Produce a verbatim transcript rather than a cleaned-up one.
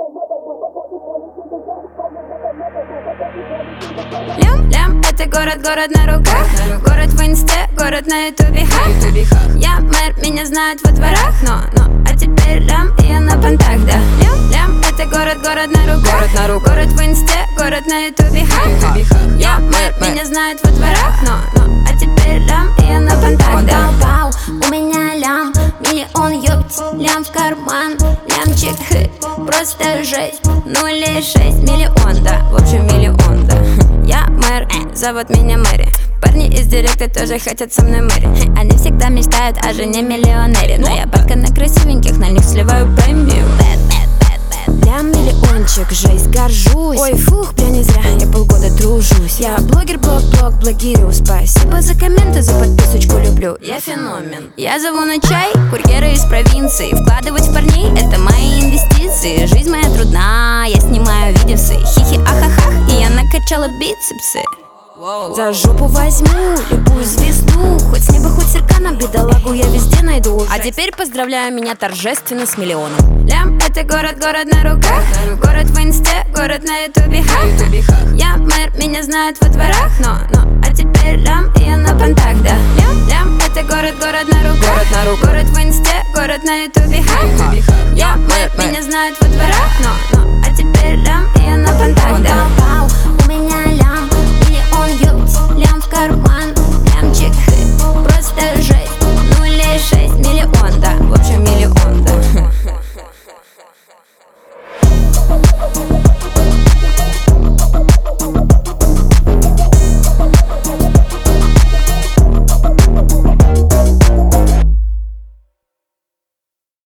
Лям, лям, это город, город на руках. Город в инсте, город на ютубе, ха. Я мэр, меня знают во дворах. Но, но, а теперь лям, и я на понтах, да. Лям, лям, это город, город на руках. Город, на руках. Город в инсте, город на ютубе, ха. Я мэр, меня знают во дворах. Но, но, а теперь лям, и я на понтах, да. Вау, у меня лям, миллион ёпть, лям в карман, лямчик, хы, просто жесть. Ну или шесть миллион, да, в общем миллион, да. Я мэр, зовут меня Мэри. Парни из директа тоже хотят со мной мэри. Они всегда мечтают о жене миллионере, но я бабка на красивеньких, на них сливаю премию. Лям, миллиончик, жесть, горжусь. Ой, фух, прям не зря, я полгода тружусь. Я блогер, блог, блог, блогирую. Спасибо за комменты, за подписочку, люблю. Я феномен. Я зову на чай курьера из провинции. Вкладывать в парней — это мои инвестиции. Жизнь моя трудна, я снимаю видеосы. Хихи, ахахах, и я накачала бицепсы. За жопу возьму любую звезду, хоть с неба, хоть циркана, бедолагу я везде найду. А теперь поздравляю меня торжественно с миллионом. Лям, это город, город на руках. Город в инсте, город на ютубе, ха. Я мэр, меня знают во дворах. Но, но, а теперь лям, и я на понтах, да. Лям, лям, это город, город на руках. Город, на руках. Город в инсте, город на ютубе, ха. Я мэр, меня знают во дворах. Но, но, а теперь лям, и я на понтах, да.